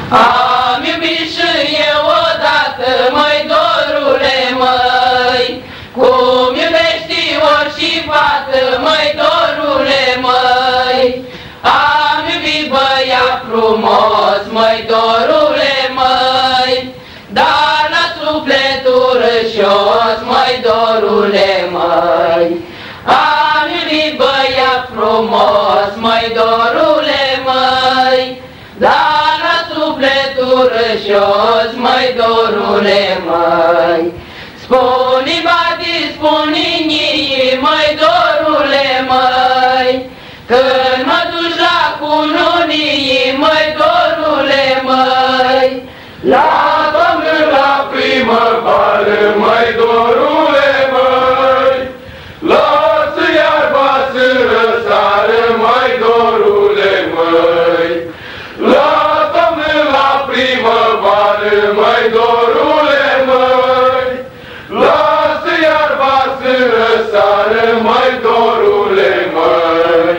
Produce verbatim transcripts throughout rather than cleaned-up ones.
Am iubit și eu odată, măi, dorule, măi, cum iubești orice fată, măi, dorule, măi. Am iubit băiat frumos, măi, dorule, măi, dar la sufletul rășos, măi, dorule, măi. Am iubit băiat frumos, măi, dorule, măi, dar la sufletul rășos, măi, dorule, măi. Spune-i, bati, spune-i, nii, măi, dorule, măi, când mă duci la cununii, măi, dorule, măi. La toamnă, la primăvară, măi, dorule, măi, lasă iarba să răsară, măi, dorule, măi. La toamnă, la primăvară, măi, dorule, măi, lasă iarba să răsară, măi, dorule, măi.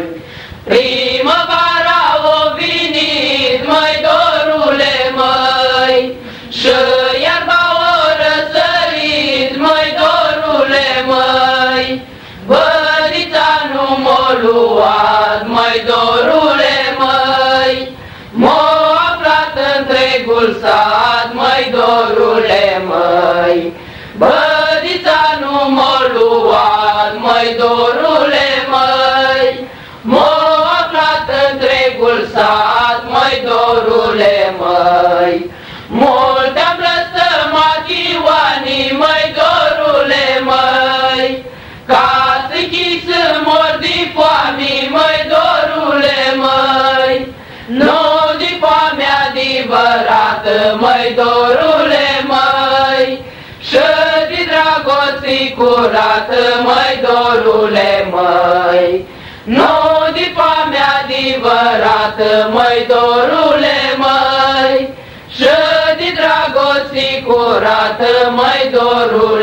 Primăvara o venit, măi, dorule, măi, și iarba o răsărit, măi, dorule, măi. Bădița nu m-a luat, măi, dorule, măi, m-a aflat întregul sat, măi, dorule, măi. Bădița nu m-a luat, măi, dorule, măi, m-a aflat întregul sat, măi, dorule, măi. Mult am blăstămat Ioanii, măi, dorule, măi, ca să chis să mor de foame, măi, dorule, măi. Nu de foame adevărată, măi, dorule, măi, și de dragoste curată, măi, dorule, măi. Nu de foame adevărată, măi, dorule, măi, și de dragoste curată, măi, dorule.